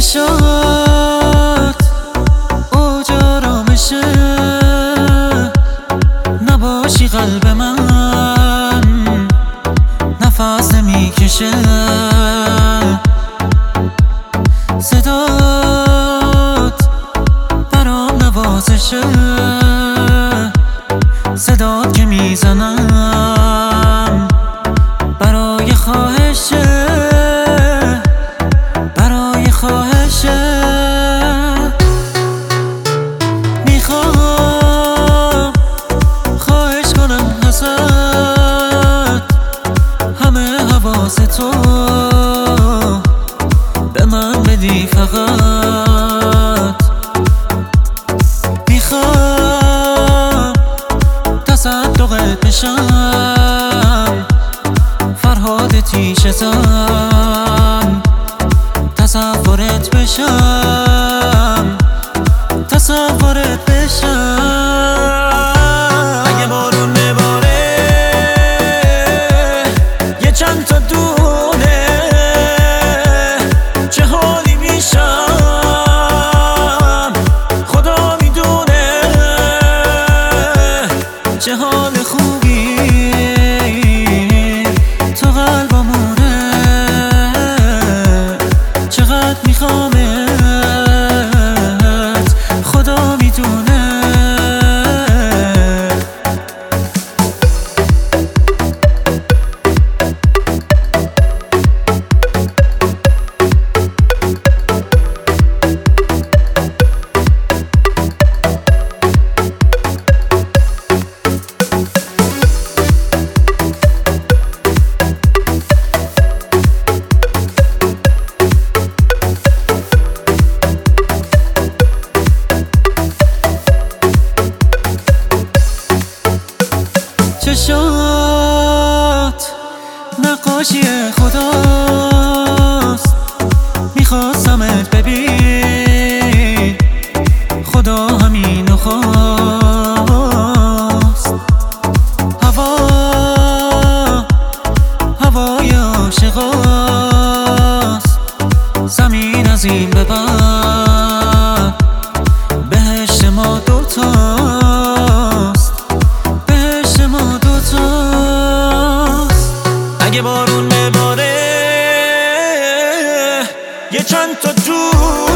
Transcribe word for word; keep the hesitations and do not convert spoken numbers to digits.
چشات اوج آرامشه، نباشی قلب من نفس نمیکشه. صدات برام نوازشه، صدات که میزنم برای خواهشه، برای خواهشه. میخوام خواهش کنم ازت همه حواس تو به من بدی فقط. میخوام تصدقت بشم، فرهاد تیشتم، تصورت بشم، تصورت بشم. اگه بارون میباره یه چند تا دونه، چه حالی میشم خدا میدونه. چه حال خوبی تو قلبمونه، چقدر میخوامت خدا میدونه. چشات نقاشی خداست، میخواستمت ببین خدا همینو خواست. هوا هوای عاشقاست، زمین از این به بعد بهشت ما دوتاست، بهشت ما دوتاست. اگه بارون میباره یه چند تا دور